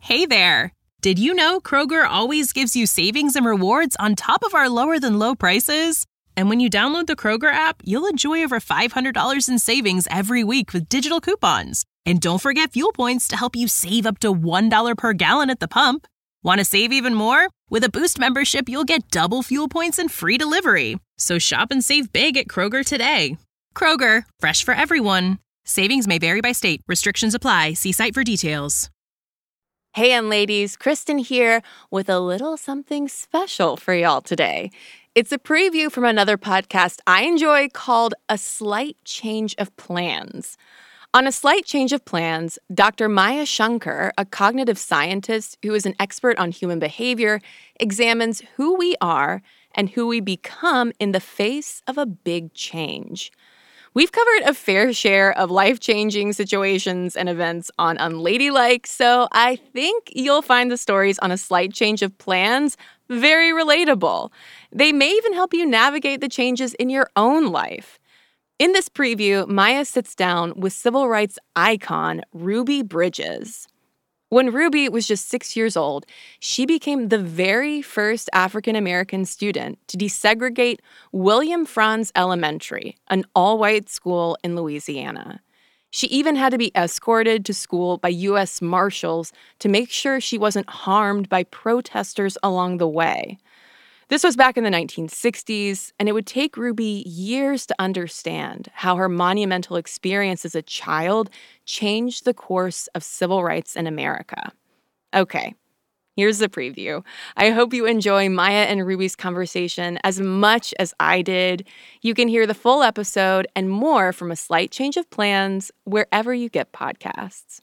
Hey there! Did you know Kroger always gives you savings and rewards on top of our lower-than-low prices? And when you download the Kroger app, you'll enjoy over $500 in savings every week with digital coupons. And don't forget fuel points to help you save up to $1 per gallon at the pump. Want to save even more? With a Boost membership, you'll get double fuel points and free delivery. So shop and save big at Kroger today. Kroger, fresh for everyone. Savings may vary by state. Restrictions apply. See site for details. Hey, and ladies, Kristen here with a little something special for y'all today. It's a preview from another podcast I enjoy called A Slight Change of Plans. On A Slight Change of Plans, Dr. Maya Shankar, a cognitive scientist who is an expert on human behavior, examines who we are and who we become in the face of a big change. We've covered a fair share of life-changing situations and events on Unladylike, so I think you'll find the stories on A Slight Change of Plans very relatable. They may even help you navigate the changes in your own life. In this preview, Maya sits down with civil rights icon Ruby Bridges. When Ruby was just 6 years old, she became the very first African-American student to desegregate William Franz Elementary, an all-white school in Louisiana. She even had to be escorted to school by U.S. Marshals to make sure she wasn't harmed by protesters along the way. This was back in the 1960s, and it would take Ruby years to understand how her monumental experience as a child changed the course of civil rights in America. Okay, here's the preview. I hope you enjoy Maya and Ruby's conversation as much as I did. You can hear the full episode and more from A Slight Change of Plans wherever you get podcasts.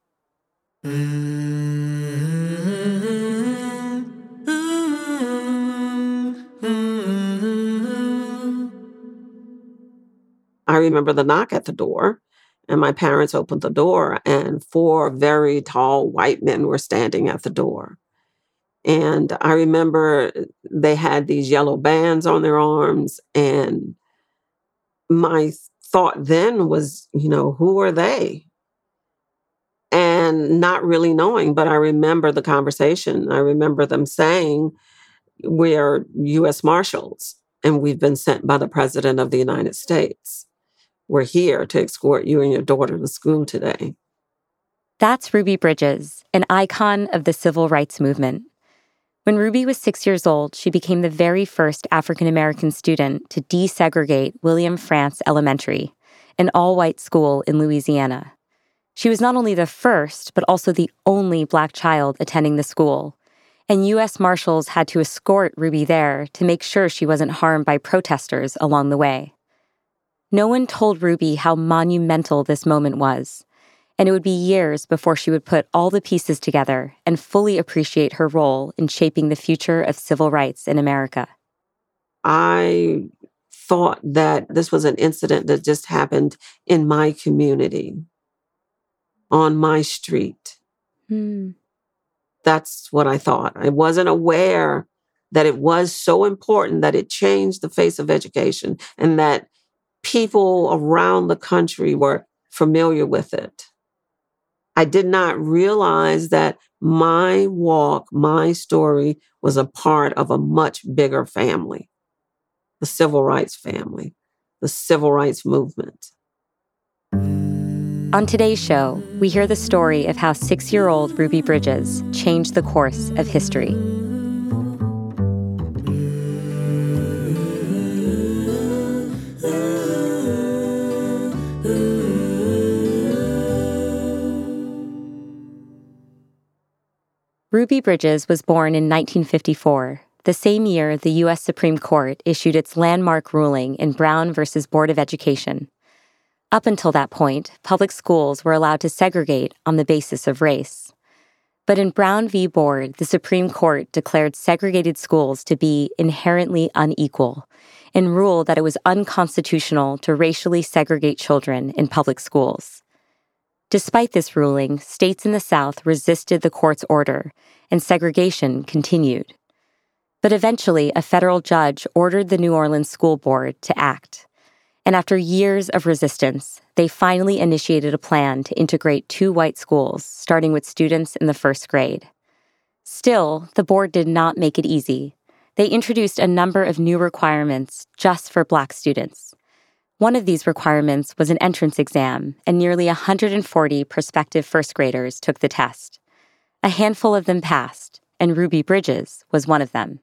I remember the knock at the door, and my parents opened the door, and 4 very tall white men were standing at the door. And I remember they had these yellow bands on their arms, and my thought then was, who are they? And not really knowing, but I remember the conversation. I remember them saying, we're U.S. Marshals, and we've been sent by the President of the United States. We're here to escort you and your daughter to school today. That's Ruby Bridges, an icon of the civil rights movement. When Ruby was 6 years old, she became the very first African-American student to desegregate William Franz Elementary, an all-white school in Louisiana. She was not only the first, but also the only Black child attending the school, and U.S. Marshals had to escort Ruby there to make sure she wasn't harmed by protesters along the way. No one told Ruby how monumental this moment was, and it would be years before she would put all the pieces together and fully appreciate her role in shaping the future of civil rights in America. I thought that this was an incident that just happened in my community, on my street. That's what I thought. I wasn't aware that it was so important that it changed the face of education and that people around the country were familiar with it. I did not realize that my walk, my story was a part of a much bigger family, the civil rights family, the civil rights movement. On today's show, we hear the story of how 6-year-old Ruby Bridges changed the course of history. Ruby Bridges was born in 1954, the same year the U.S. Supreme Court issued its landmark ruling in Brown v. Board of Education. Up until that point, public schools were allowed to segregate on the basis of race. But in Brown v. Board, the Supreme Court declared segregated schools to be inherently unequal and ruled that it was unconstitutional to racially segregate children in public schools. Despite this ruling, states in the South resisted the court's order, and segregation continued. But eventually, a federal judge ordered the New Orleans School Board to act. And after years of resistance, they finally initiated a plan to integrate 2 white schools, starting with students in the first grade. Still, the board did not make it easy. They introduced a number of new requirements just for Black students. One of these requirements was an entrance exam, and nearly 140 prospective first graders took the test. A handful of them passed, and Ruby Bridges was one of them.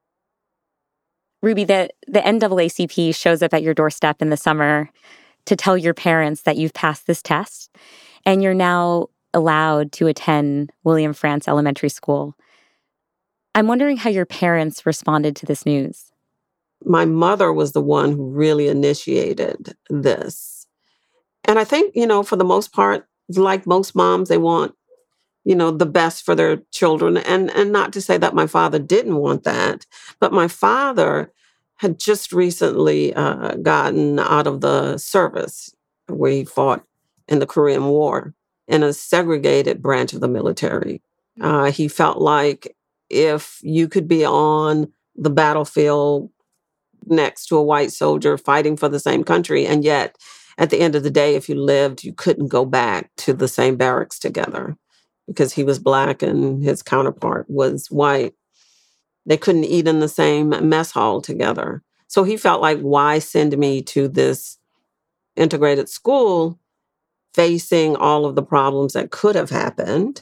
Ruby, the NAACP shows up at your doorstep in the summer to tell your parents that you've passed this test, and you're now allowed to attend William Frantz Elementary School. I'm wondering how your parents responded to this news. My mother was the one who really initiated this. And I think, for the most part, like most moms, they want, the best for their children. And not to say that my father didn't want that, but my father had just recently gotten out of the service where he fought in the Korean War in a segregated branch of the military. He felt like if you could be on the battlefield next to a white soldier fighting for the same country, and yet at the end of the day, if you lived, you couldn't go back to the same barracks together because he was Black and his counterpart was white. They couldn't eat in the same mess hall together. So he felt like, why send me to this integrated school facing all of the problems that could have happened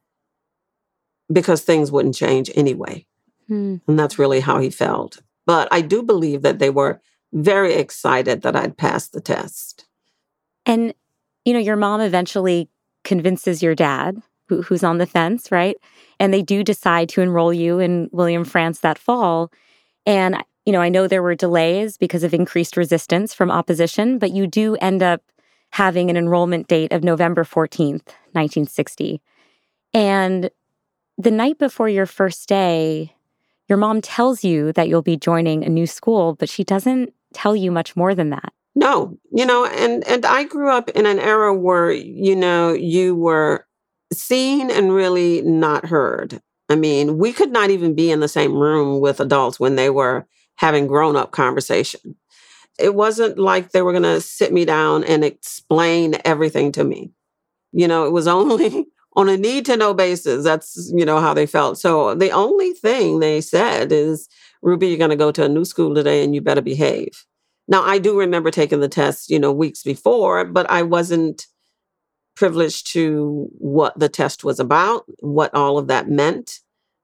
because things wouldn't change anyway. And that's really how he felt. But I do believe that they were very excited that I'd passed the test. And, your mom eventually convinces your dad, who's on the fence, right? And they do decide to enroll you in William Frantz that fall. And, I know there were delays because of increased resistance from opposition, but you do end up having an enrollment date of November 14th, 1960. And the night before your first day, your mom tells you that you'll be joining a new school, but she doesn't tell you much more than that. No, and I grew up in an era where, you were seen and really not heard. I mean, we could not even be in the same room with adults when they were having grown-up conversation. It wasn't like they were going to sit me down and explain everything to me. It was only on a need-to-know basis. That's, how they felt. So the only thing they said is, Ruby, you're going to go to a new school today and you better behave. Now, I do remember taking the test, weeks before, but I wasn't privileged to what the test was about, what all of that meant.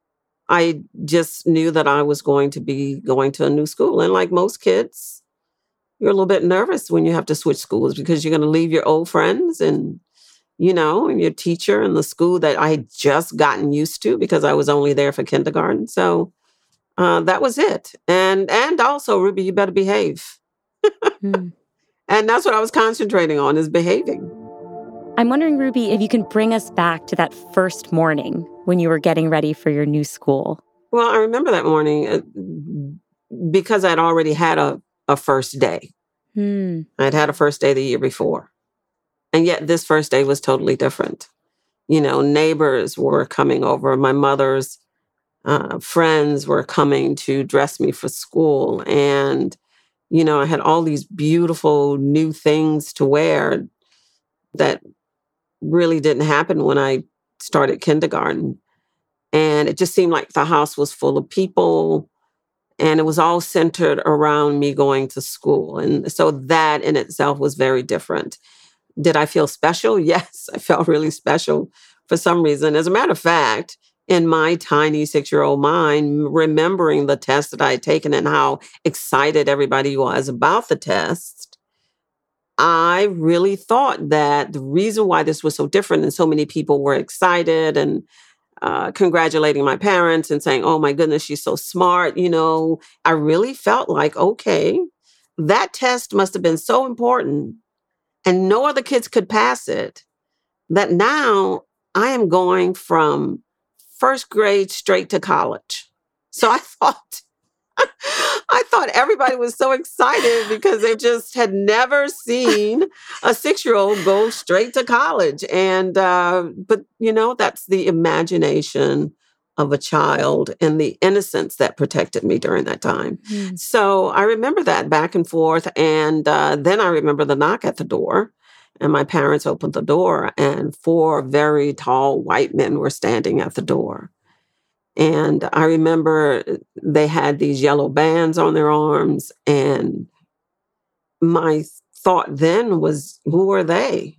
I just knew that I was going to be going to a new school. And like most kids, you're a little bit nervous when you have to switch schools because you're going to leave your old friends and your teacher and the school that I had just gotten used to because I was only there for kindergarten. So that was it. And also, Ruby, you better behave. And that's what I was concentrating on, is behaving. I'm wondering, Ruby, if you can bring us back to that first morning when you were getting ready for your new school. Well, I remember that morning because I'd already had a first day. I'd had a first day the year before. And yet this first day was totally different. Neighbors were coming over. My mother's friends were coming to dress me for school. And, I had all these beautiful new things to wear that really didn't happen when I started kindergarten. And it just seemed like the house was full of people. And it was all centered around me going to school. And so that in itself was very different. Did I feel special? Yes, I felt really special for some reason. As a matter of fact, in my tiny 6-year-old mind, remembering the test that I had taken and how excited everybody was about the test, I really thought that the reason why this was so different and so many people were excited and congratulating my parents and saying, oh my goodness, she's so smart. I really felt like, okay, that test must have been so important and no other kids could pass it, that now I am going from first grade straight to college. So I thought everybody was so excited because they just had never seen a 6-year-old go straight to college. And, but that's the imagination of a child and the innocence that protected me during that time. Mm. So I remember that back and forth. And then I remember the knock at the door. And my parents opened the door, and 4 very tall white men were standing at the door. And I remember they had these yellow bands on their arms. And my thought then was, who are they?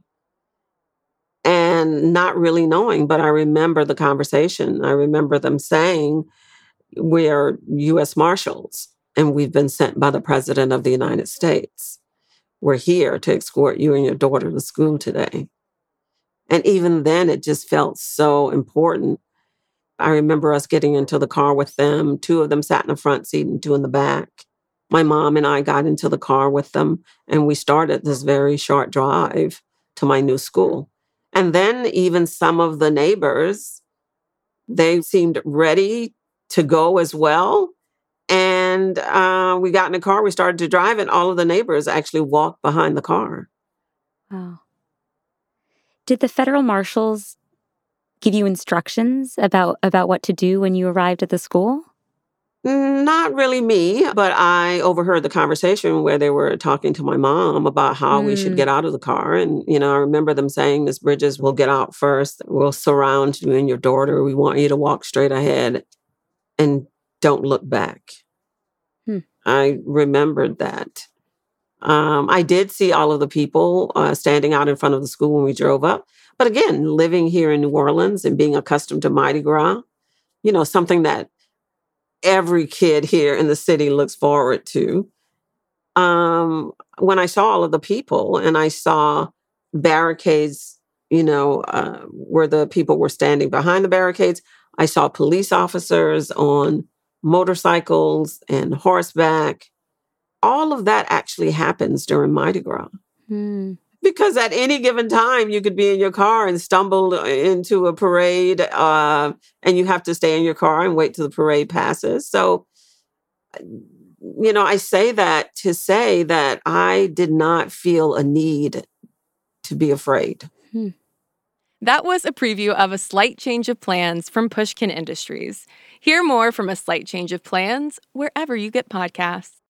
And not really knowing, but I remember the conversation. I remember them saying, we're U.S. Marshals, and we've been sent by the President of the United States. We're here to escort you and your daughter to school today. And even then, it just felt so important. I remember us getting into the car with them. 2 of them sat in the front seat and 2 in the back. My mom and I got into the car with them, and we started this very short drive to my new school. And then even some of the neighbors, they seemed ready to go as well. And we got in the car, we started to drive, and all of the neighbors actually walked behind the car. Wow. Did the federal marshals give you instructions about what to do when you arrived at the school? Not really me, but I overheard the conversation where they were talking to my mom about how we should get out of the car. And, I remember them saying, Ms. Bridges, we'll get out first. We'll surround you and your daughter. We want you to walk straight ahead and don't look back. I remembered that. I did see all of the people standing out in front of the school when we drove up. But again, living here in New Orleans and being accustomed to Mardi Gras, something that every kid here in the city looks forward to. When I saw all of the people and I saw barricades, where the people were standing behind the barricades, I saw police officers on motorcycles and horseback. All of that actually happens during Mardi Gras. Because at any given time, you could be in your car and stumble into a parade, and you have to stay in your car and wait till the parade passes. So, I say that to say that I did not feel a need to be afraid. That was a preview of A Slight Change of Plans from Pushkin Industries. Hear more from A Slight Change of Plans wherever you get podcasts.